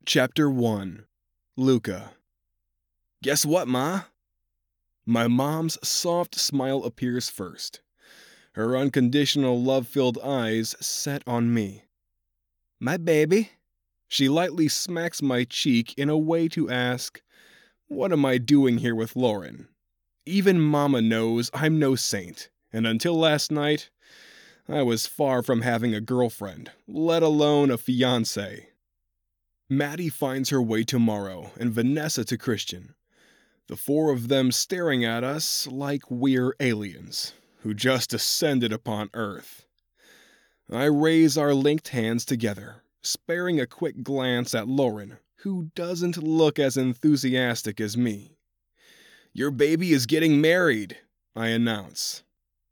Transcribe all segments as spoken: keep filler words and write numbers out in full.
Chapter one. Luca. Guess what, Ma? My mom's soft smile appears first. Her unconditional love-filled eyes set on me. My baby? She lightly smacks my cheek in a way to ask, what am I doing here with Lauren? Even Mama knows I'm no saint, and until last night, I was far from having a girlfriend, let alone a fiancé. Maddie finds her way to Morrow and Vanessa to Christian. The four of them staring at us like we're aliens who just descended upon Earth. I raise our linked hands together, sparing a quick glance at Lauren, who doesn't look as enthusiastic as me. Your baby is getting married, I announce.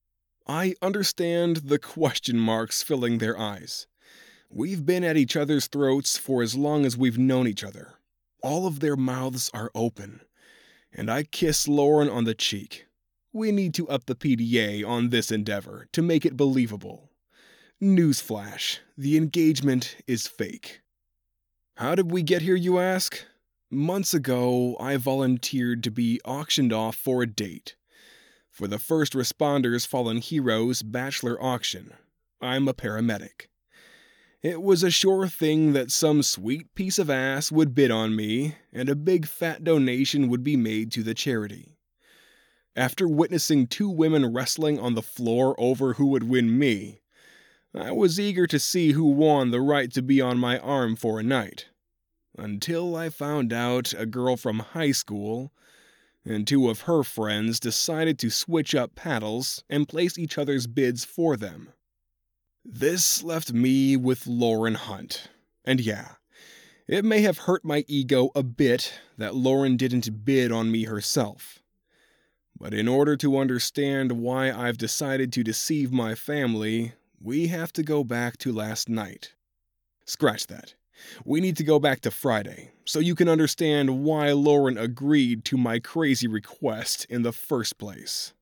I understand the question marks filling their eyes. We've been at each other's throats for as long as we've known each other. All of their mouths are open, and I kiss Lauren on the cheek. We need to up the P D A on this endeavor to make it believable. Newsflash, the engagement is fake. How did we get here, you ask? Months ago, I volunteered to be auctioned off for a date. For the First Responders Fallen Heroes Bachelor Auction, I'm a paramedic. It was a sure thing that some sweet piece of ass would bid on me, and a big fat donation would be made to the charity. After witnessing two women wrestling on the floor over who would win me, I was eager to see who won the right to be on my arm for a night. Until I found out a girl from high school and two of her friends decided to switch up paddles and place each other's bids for them. This left me with Lauren Hunt. And yeah, it may have hurt my ego a bit that Lauren didn't bid on me herself. But in order to understand why I've decided to deceive my family, we have to go back to last night. Scratch that. We need to go back to Friday, so you can understand why Lauren agreed to my crazy request in the first place.